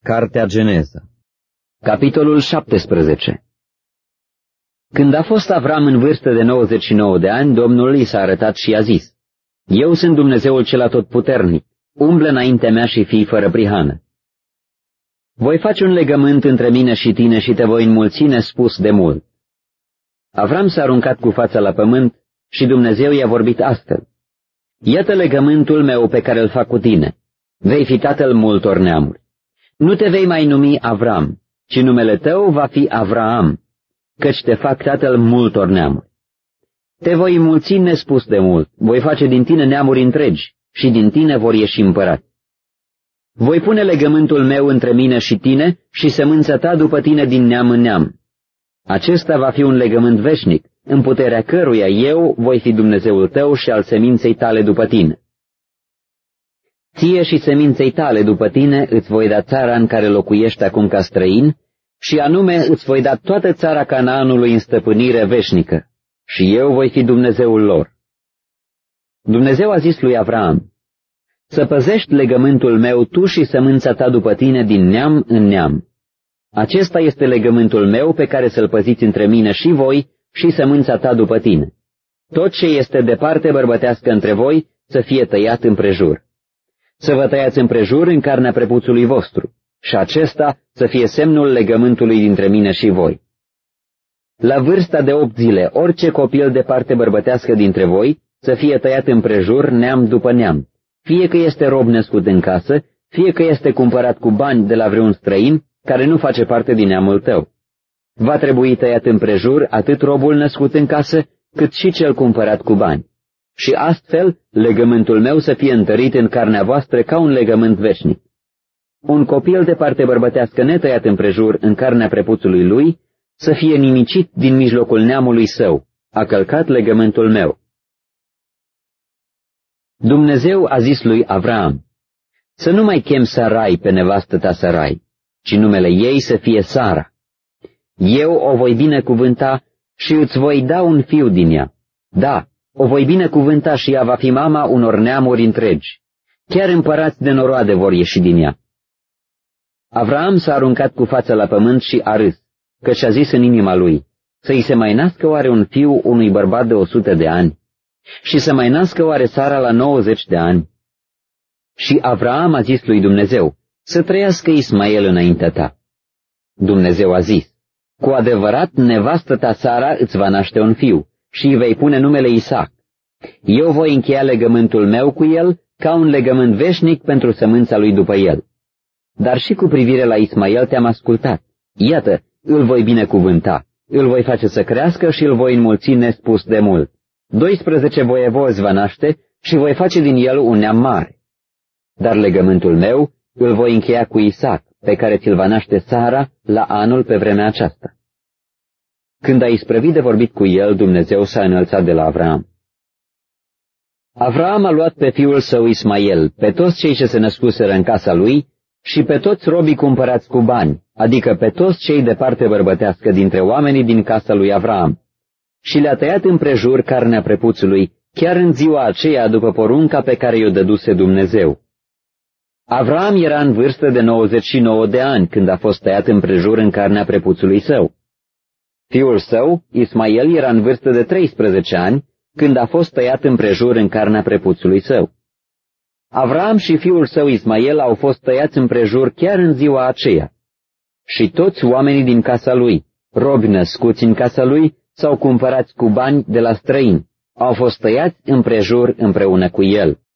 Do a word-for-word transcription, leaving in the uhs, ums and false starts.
Cartea Geneza, capitolul șaptesprezece. Când a fost Avram în vârstă de nouăzeci și nouă de ani, Domnul i s-a arătat și a zis: Eu sunt Dumnezeul cel atotputernic, umblă înaintea mea și fii fără prihană. Voi face un legământ între mine și tine și te voi înmulți nespus de mult. Avram s-a aruncat cu fața la pământ și Dumnezeu i-a vorbit astfel: Iată legământul meu pe care îl fac cu tine. Vei fi tatăl multor neamuri. Nu te vei mai numi Avram, ci numele tău va fi Avraam, căci te fac tatăl multor neamuri. Te voi înmulți nespus de mult, voi face din tine neamuri întregi și din tine vor ieși împărați. Voi pune legământul meu între mine și tine și sămânța ta după tine din neam în neam. Acesta va fi un legământ veșnic, în puterea căruia eu voi fi Dumnezeul tău și al seminței tale după tine. Ție și seminței tale după tine îți voi da țara în care locuiești acum ca străin, și anume îți voi da toată țara Canaanului în stăpânire veșnică, și eu voi fi Dumnezeul lor. Dumnezeu a zis lui Avram: Să păzești legământul meu tu și sămânța ta după tine din neam în neam. Acesta este legământul meu pe care să-l păziți între mine și voi și sămânța ta după tine. Tot ce este de parte bărbătească între voi să fie tăiat împrejur. Să vă tăiați împrejur în carnea prepuțului vostru, și acesta să fie semnul legământului dintre mine și voi. La vârsta de opt zile, orice copil de parte bărbătească dintre voi să fie tăiat împrejur neam după neam, fie că este rob născut în casă, fie că este cumpărat cu bani de la vreun străin care nu face parte din neamul tău. Va trebui tăiat împrejur atât robul născut în casă, cât și cel cumpărat cu bani. Și astfel legământul meu să fie întărit în carnea voastră ca un legământ veșnic. Un copil de parte bărbătească netăiat împrejur în carnea prepuțului lui să fie nimicit din mijlocul neamului său, a călcat legământul meu. Dumnezeu a zis lui Avram: Să nu mai chem Sarai pe nevastă ta Sarai, ci numele ei să fie Sara. Eu o voi binecuvânta și îți voi da un fiu din ea. Da, o voi binecuvânta și ea va fi mama unor neamuri întregi. Chiar împărați de noroade vor ieși din ea. Avram s-a aruncat cu fața la pământ și a râs, căci a zis în inima lui: Să-i se mai nască oare un fiu unui bărbat de o sută de ani? Și să mai nască oare Sara la nouăzeci de ani? Și Avram a zis lui Dumnezeu: Să trăiască Ismael înaintea ta. Dumnezeu a zis: Cu adevărat, nevastă ta Sara îți va naște un fiu și îi vei pune numele Isaac. Eu voi încheia legământul meu cu el ca un legământ veșnic pentru sămânța lui după el. Dar și cu privire la Ismael te-am ascultat. Iată, îl voi binecuvânta, îl voi face să crească și îl voi înmulți nespus de mult. Doisprezece voievozi va naște și voi face din el un neam mare. Dar legământul meu îl voi încheia cu Isaac, pe care ți-l va naște Sara la anul pe vremea aceasta. Când a isprăvit de vorbit cu el, Dumnezeu s-a înălțat de la Avram. Avram a luat pe fiul său Ismael, pe toți cei ce se născuseră în casa lui și pe toți robii cumpărați cu bani, adică pe toți cei de parte bărbătească dintre oamenii din casa lui Avram, și le-a tăiat împrejur carnea prepuțului, chiar în ziua aceea după porunca pe care i-o dăduse Dumnezeu. Avram era în vârstă de nouăzeci și nouă de ani când a fost tăiat împrejur în carnea prepuțului său. Fiul său, Ismael, era în vârstă de treisprezece ani când a fost tăiat împrejur în carnea prepuțului său. Avram și fiul său Ismael au fost tăiați împrejur chiar în ziua aceea. Și toți oamenii din casa lui, robi născuți în casa lui sau cumpărați cu bani de la străini, au fost tăiați împrejur împreună cu el.